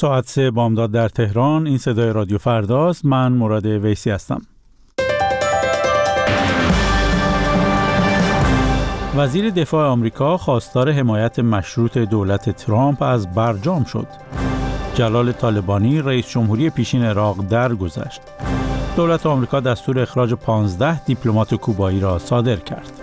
ساعت 3 بامداد در تهران. این صدای رادیو فرداست. من مراد ویسی هستم. وزیر دفاع آمریکا خواستار حمایت مشروط دولت ترامپ از برجام شد. جلال طالبانی رئیس جمهوری پیشین عراق درگذشت. دولت آمریکا دستور اخراج 15 دیپلمات کوبایی را صادر کرد.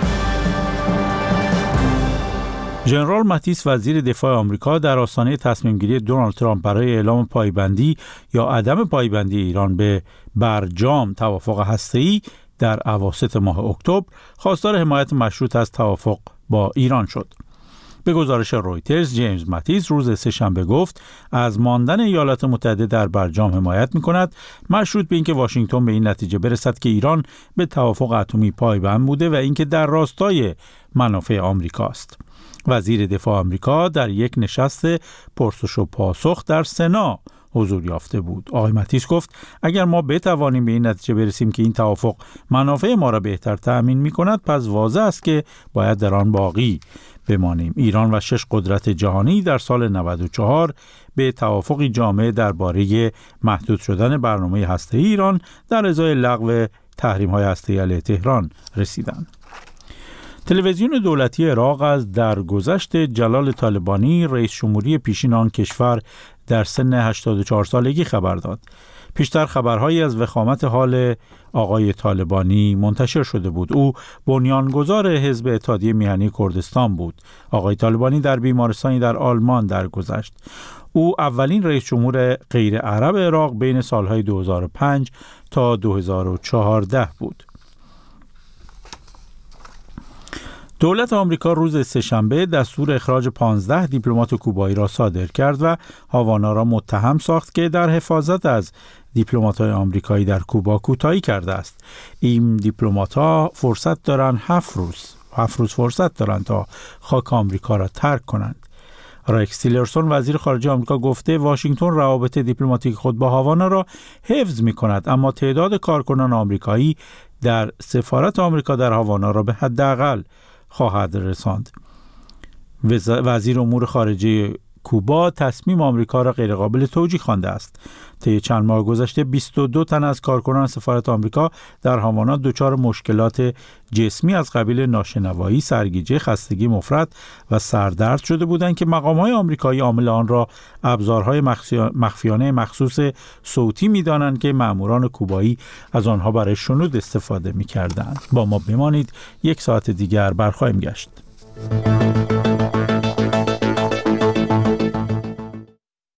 ژنرال ماتیس وزیر دفاع آمریکا در آستانه تصمیم گیری دونالد ترامپ برای اعلام پایبندی یا عدم پایبندی ایران به برجام توافق هسته‌ای در اواسط ماه اکتبر خواستار حمایت مشروط از توافق با ایران شد. به گزارش رویترز، جیمز ماتیس روز سه‌شنبه گفت از ماندن ایالات متحده در برجام حمایت می‌کند، مشروط به اینکه واشنگتن به این نتیجه برسد که ایران به توافق اتمی پایبند بوده و اینکه در راستای منافع آمریکاست. وزیر دفاع آمریکا در یک نشست پرسش و پاسخ در سنا حضور یافته بود. آقای ماتیس گفت اگر ما بتوانیم به این نتیجه برسیم که این توافق منافع ما را بهتر تأمین می‌کند، پس واضح است که باید در آن باقی بمانیم. ایران و 6 قدرت جهانی در سال 94 به توافقی جامع درباره محدود شدن برنامه هسته‌ای ایران در ازای لغو تحریم‌های هسته‌ای علیه تهران رسیدند. تلویزیون دولتی عراق از درگذشت جلال طالبانی رئیس جمهوری پیشین آن کشور در سن 84 سالگی خبر داد. پیشتر خبرهایی از وخامت حال آقای طالبانی منتشر شده بود. او بنیانگذار حزب اتحادیه میهنی کردستان بود. آقای طالبانی در بیمارستانی در آلمان درگذشت. او اولین رئیس جمهور غیر عرب عراق بین سالهای 2005 تا 2014 بود. دولت آمریکا روز سه‌شنبه دستور اخراج 15 دیپلمات کوبایی را صادر کرد و هاوانا را متهم ساخت که در حفاظت از دیپلمات‌های آمریکایی در کوبا کوتاهی کرده است. این دیپلمات‌ها فرصت دارند 7 روز فرصت دارند تا خاک آمریکا را ترک کنند. رکس تیلرسون وزیر خارجه آمریکا گفته واشنگتن روابط دیپلماتیک خود با هاوانا را حفظ می‌کند، اما تعداد کارکنان آمریکایی در سفارت آمریکا در هاوانا را به حداقل خواهد رساند. وزیر امور خارجه کوبا تصمیم آمریکا را غیرقابل توجیه خوانده است. طی چند ماه گذشته 22 تن از کارکنان سفارت آمریکا در هاوانا دچار مشکلات جسمی از قبیل ناشنوایی، سرگیجه، خستگی مفرط و سردرد شده بودند که مقام‌های آمریکایی عامل آن را ابزارهای مخفیانه مخصوص صوتی می‌دانند که مأموران کوبایی از آنها برای شنود استفاده می‌کردند. با ما بمانید، یک ساعت دیگر برخواهیم گشت.